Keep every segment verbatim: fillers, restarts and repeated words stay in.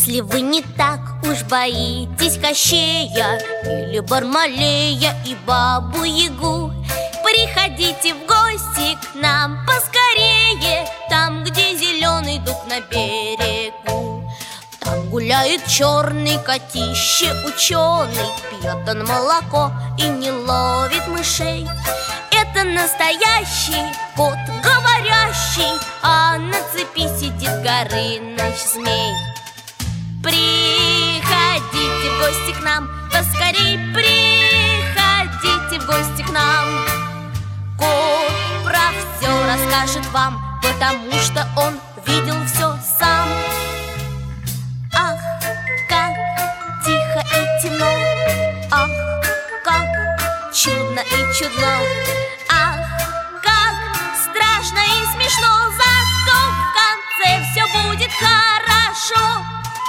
Если вы не так уж боитесь Кощея или Бармалея и Бабу-Ягу, приходите в гости к нам поскорее, там, где зеленый дуб на берегу. Там гуляет черный котище ученый, пьет он молоко и не ловит мышей. Это настоящий кот говорящий, а на цепи сидит Горыныч-змей. Приходите в гости к нам, поскорей приходите в гости к нам. Кот про все расскажет вам, потому что он видел все сам. Ах, как тихо и темно, ах, как чудно и чудно, ах, как страшно и смешно, зато в конце все будет хорошо.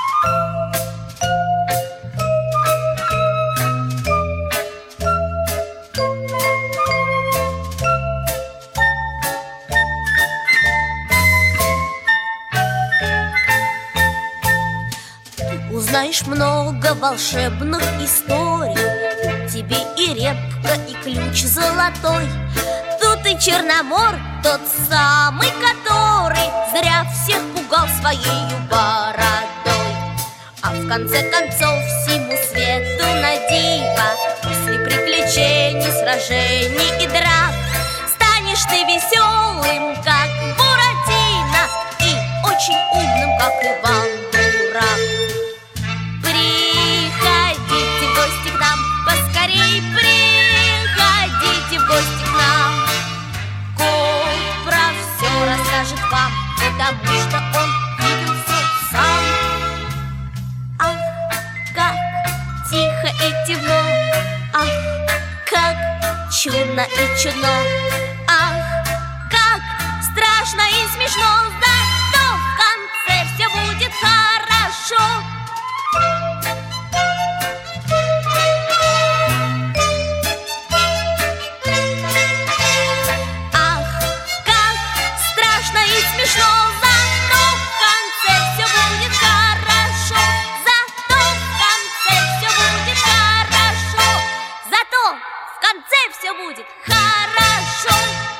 Узнаешь много волшебных историй, тебе и репка, и ключ золотой. Тут и Черномор, тот самый, который зря всех пугал своею бородой. А в конце концов всему свету на диво, после приключений, сражений и драк, станешь ты веселым, как Буратино, и очень умным, как Иван-дурак. Приходите в гости к нам, поскорей приходите в гости к нам. Кот про все расскажет вам, потому что он видел все сам. Ах, как тихо и темно, ах, как чудно и чудно, ах, как страшно и смешно, зато в конце все будет хорошо. Все будет хорошо.